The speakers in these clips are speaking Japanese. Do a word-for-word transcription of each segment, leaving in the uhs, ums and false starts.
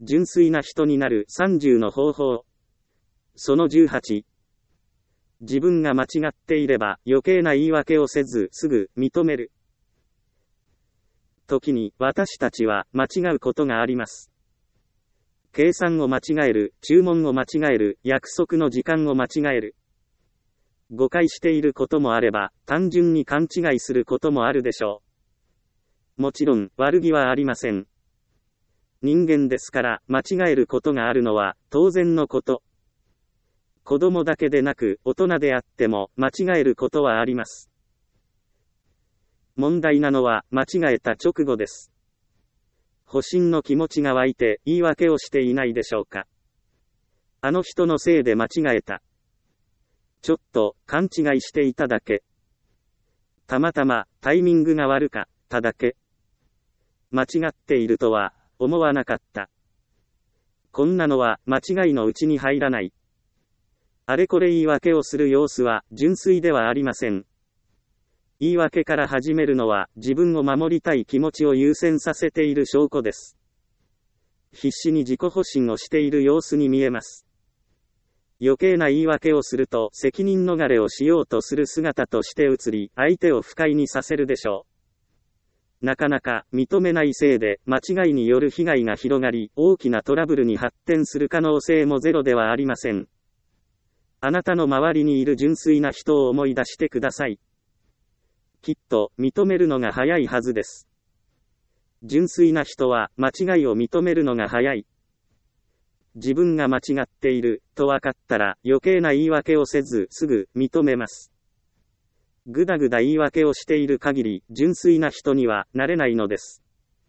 純粋な人になるさんじゅうの方法。そのじゅうはち。自分が間違っていれば余計な言い訳をせずすぐ認める。時に私たちは間違うことがあります。計算を間違える、注文を間違える、約束の時間を間違える。誤解していることもあれば、単純に勘違いすることもあるでしょう。もちろん、悪気はありません。人間ですから、間違えることがあるのは当然のこと。子供だけでなく、大人であっても、間違えることはあります。問題なのは、間違えた直後です。保身の気持ちが湧いて、言い訳をしていないでしょうか。あの人のせいで間違えた。ちょっと、勘違いしていただけ。たまたま、タイミングが悪かっただけ。間違っているとは、思わなかった。こんなのは、間違いのうちに入らない。あれこれ言い訳をする様子は、純粋ではありません。言い訳から始めるのは、自分を守りたい気持ちを優先させている証拠です。必死に自己保身をしている様子に見えます。余計な言い訳をすると、責任逃れをしようとする姿として映り、相手を不快にさせるでしょう。なかなか、認めないせいで、間違いによる被害が広がり、大きなトラブルに発展する可能性もゼロではありません。あなたの周りにいる純粋な人を思い出してください。きっと、認めるのが早いはずです。純粋な人は、間違いを認めるのが早い。自分が間違っている、と分かったら、余計な言い訳をせず、すぐ、認めます。ぐだぐだ言い訳をしている限り、純粋な人には、なれないのです。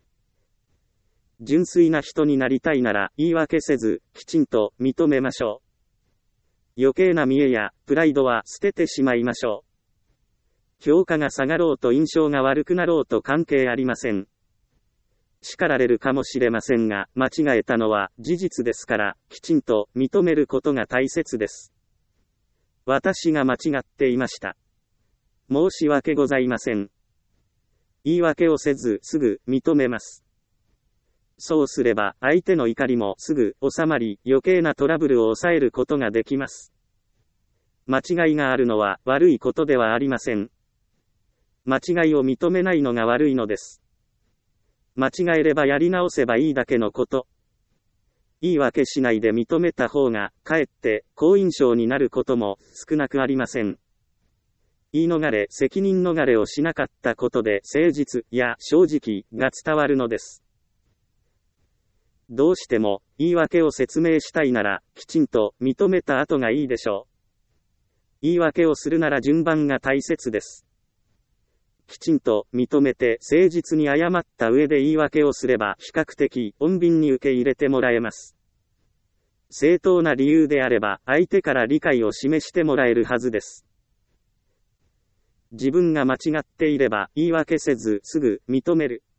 純粋な人になりたいなら、言い訳せず、きちんと、認めましょう。余計な見栄や、プライドは、捨ててしまいましょう。評価が下がろうと印象が悪くなろうと関係ありません。叱られるかもしれませんが、間違えたのは事実ですから、きちんと認めることが大切です。私が間違っていました。申し訳ございません。言い訳をせずすぐ認めます。そうすれば相手の怒りもすぐ収まり、余計なトラブルを抑えることができます。間違いがあるのは悪いことではありません。間違いを認めないのが悪いのです。間違えればやり直せばいいだけのこと。言い訳しないで認めた方が、かえって好印象になることも少なくありません。言い逃れ、責任逃れをしなかったことで誠実や正直が伝わるのです。どうしても言い訳を説明したいなら、きちんと認めた後がいいでしょう。言い訳をするなら順番が大切です。きちんと認めて誠実に謝った上で言い訳をすれば比較的穏便に受け入れてもらえます。正当な理由であれば相手から理解を示してもらえるはずです。自分が間違っていれば言い訳せずすぐ認める。